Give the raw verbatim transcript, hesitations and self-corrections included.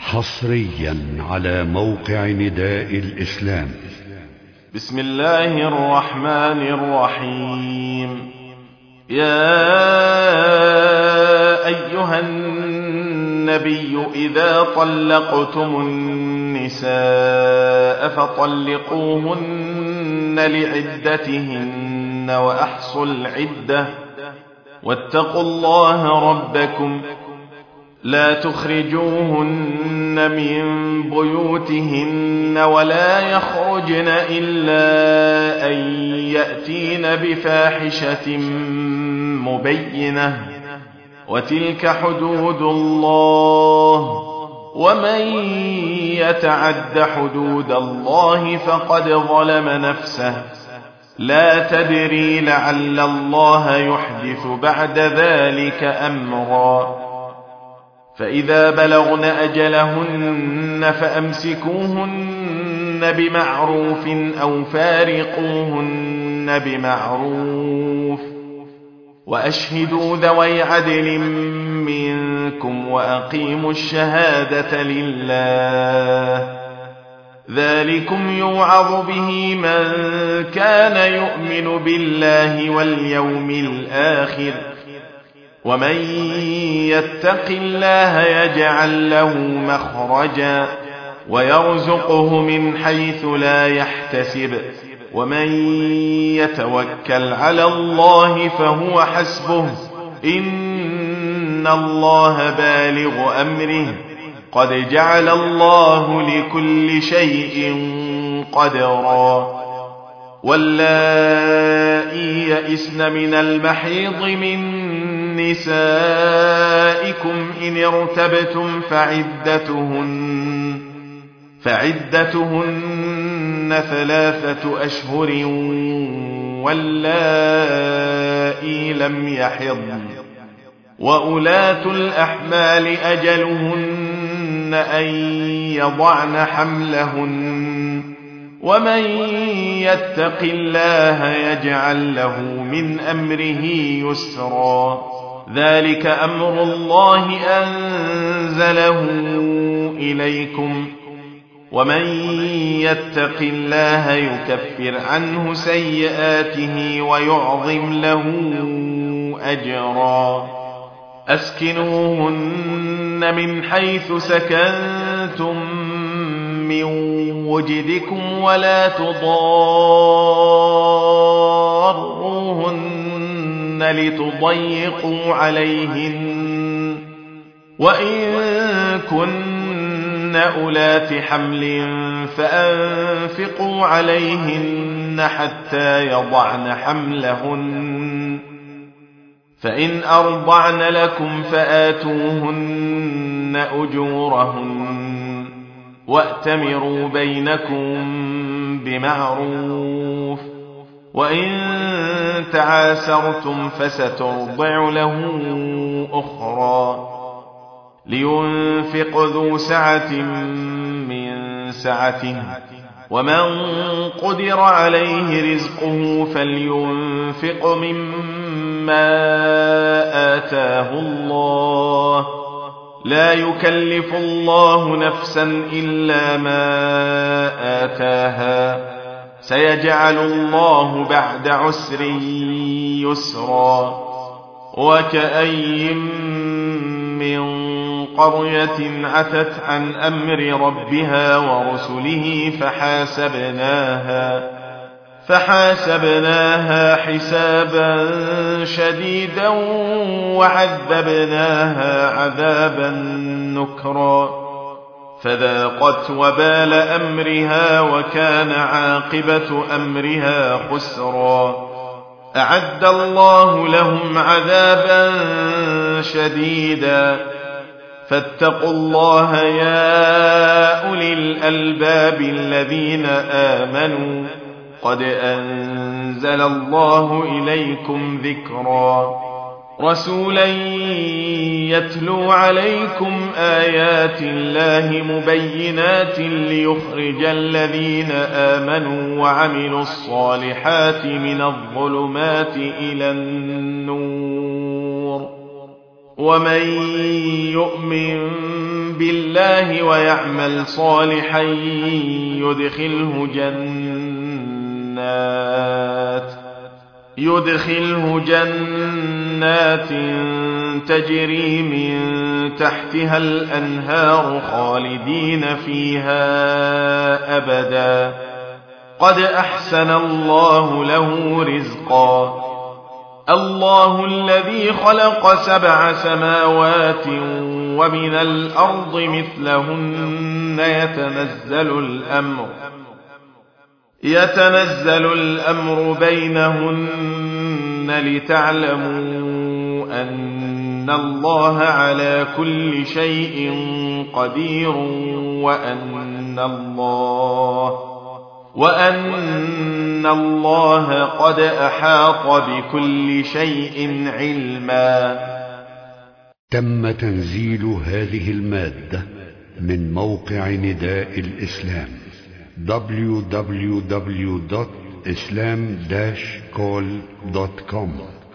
حصريا على موقع نداء الإسلام. بسم الله الرحمن الرحيم. يا أيها النبي إذا طلقتم النساء فطلقوهن لعدتهن وأحصوا العدة واتقوا الله ربكم لا تخرجوهن من بيوتهن ولا يخرجن إلا أن يأتين بفاحشة مبينة وتلك حدود الله ومن يتعد حدود الله فقد ظلم نفسه لا تدري لعل الله يحدث بعد ذلك أمرا. فإذا بلغن أجلهن فأمسكوهن بمعروف أو فارقوهن بمعروف وأشهدوا ذوي عدل منكم وأقيموا الشهادة لله ذلكم يوعظ به من كان يؤمن بالله واليوم الآخر ومن يتق الله يجعل له مخرجا ويرزقه من حيث لا يحتسب ومن يتوكل على الله فهو حسبه إن الله بالغ أمره قد جعل الله لكل شيء قدرا. واللائي يئسن من المحيض من نسائكم إن ارتبتم فعدتهن فعدتهن ثلاثة أشهر واللائي لم يحضن وأولاة الأحمال أجلهن أن يضعن حملهن ومن يتق الله يجعل له من أمره يسرا. ذلك أمر الله أنزله إليكم ومن يتق الله يكفر عنه سيئاته ويعظم له أجرا. أسكنوهن من حيث سكنتم من وجدكم ولا تضاروهن لتضيقوا عليهن وإن كن أولات حمل فأنفقوا عليهن حتى يضعن حملهن فإن أرضعن لكم فآتوهن أجورهن وأتمروا بينكم بمعروف وإن تعاسرتم فسترضع له أخرى. لينفق ذو سعة من سعته ومن قدر عليه رزقه فلينفق مما آتاه الله لا يكلف الله نفسا إلا ما آتاها سيجعل الله بعد عسر يسرا. وكأي من قرية عتت عن أمر ربها ورسله فحاسبناها فحاسبناها حسابا شديدا وعذبناها عذابا نكرا فذاقت وبال أمرها وكان عاقبة أمرها خسرا. أعد الله لهم عذابا شديدا فاتقوا الله يا أولي الألباب الذين آمنوا قد أنزل الله إليكم ذكرا. رسولا يتلو عليكم آيات الله مبينات ليخرج الذين آمنوا وعملوا الصالحات من الظلمات إلى النور ومن يؤمن بالله ويعمل صالحا يدخله جنات يدخله جنات تجري من تحتها الأنهار خالدين فيها أبدا قد أحسن الله له رزقا الله الذي خلق سبع سماوات ومن الأرض مثلهن يتنزل الأمر يتنزل الأمر بينهن لتعلموا أن الله على كل شيء قدير وأن الله وأن الله قد أحاط بكل شيء علما. تم تنزيل هذه المادة من موقع نداء الإسلام دبليو دبليو دبليو دوت إسلام داش كول دوت كوم.